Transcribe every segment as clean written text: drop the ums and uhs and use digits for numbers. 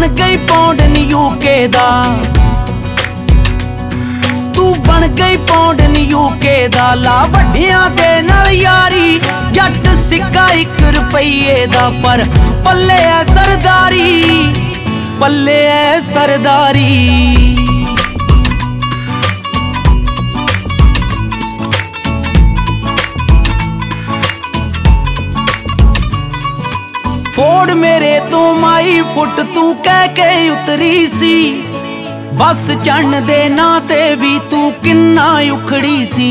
बन गई पौंडन यूके दा, तू बन गई पौंडन यूके दा। ला वड्डियां दे नाल यारी, जट सिक्का 1 रुपये दा, पर पल्ले है सरदारी, पल्ले है सरदारी। फोड़ मेरे तो माई फुट तू कह के उतरी सी, बस चढ़न दे ना ते भी तू किन्ना उखड़ी सी।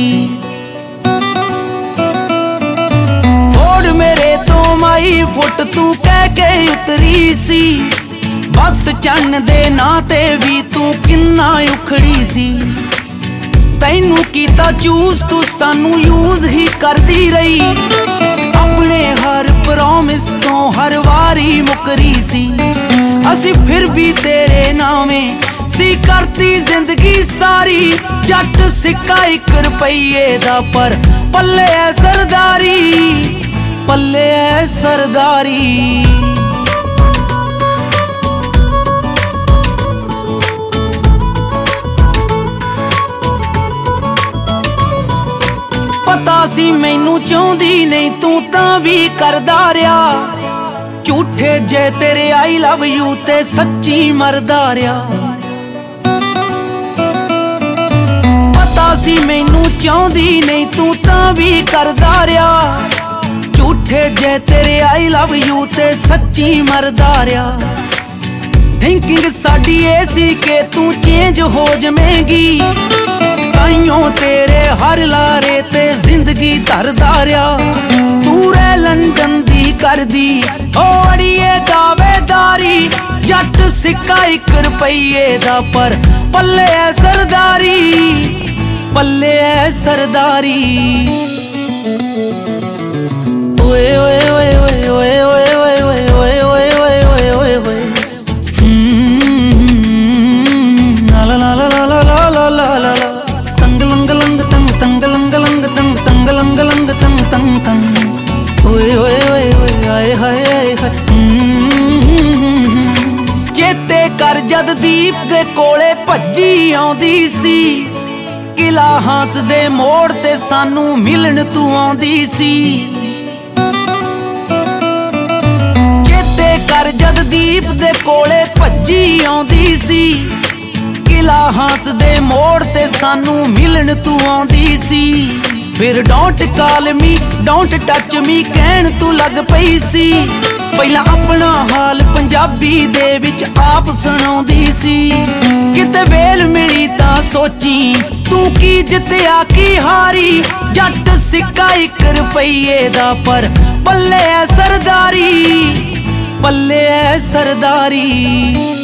फोड़ मेरे तो माई फुट तू कह के उतरी सी, बस चढ़न दे ना ते भी तू किन्ना उखड़ी सी। तैनू कीता चूज तू सानू यूज ही करदी रही, अपने हर प्रॉमिस तो हर वारी मुकरी सी। असी फिर भी तेरे नामे सी करती जिंदगी सारी, जट सिक्का 1 रुपये दा, पर पल्ले है सरदारी, पल्ले है सरदारी। पता सी मैनू चाहुंदी नहीं तू तां भी करदा रहा, झूठे जे तेरे आई लव यू ते सच्ची मरदा रहा। पता सी मैनू चाहुंदी नहीं तू तां भी करदा रहा, झूठे जे तेरे आई लव यू ते सच्ची मरदा रहा। थिंकिंग साडी ए सी के तू चेंज हो जमेगी, ताइयों तेरे हर लारे ते जिंदगी धरदा रहा। तू रह लंदन दी करदी ओ अड़िए दावेदारी, जट सिक्का 1 रुपये दा, पर पल्ले है सरदारी, पल्ले है सरदारी। ओए ओए ओए ओए ओए ओए ओए ओए ओए ओए ओए ओए ओए ओए ला ला ला ला ला ला ला ला ला। तंग लंग लंग तंग तंग लंग लंग तंग तंग लंग लंग तंग तंग तंग। ओए ओए ओए ओए आए हाय आए हाय। चेते कर जद दीप दे कोले भज्जी आउंदी सी, किला हांस दे मोड़ ते सानू मिलन तू आउंदी सी। चेते कर जद दीप दे कोले भज्जी आउंदी सी, किला हांस दे मोड़ ते सानू मिलन तू आउंदी सी। फिर don't call me don't touch me कहण तू लग पई सी, पहला अपना हाल पंजाबी दे विच आप सुणाउंदी सी। किते वेल मिली तां सोची तू की जित्तिया की हारी, जट सिक्का 1 रुपये दा, पर पल्ले है सरदारी, पल्ले है सरदारी।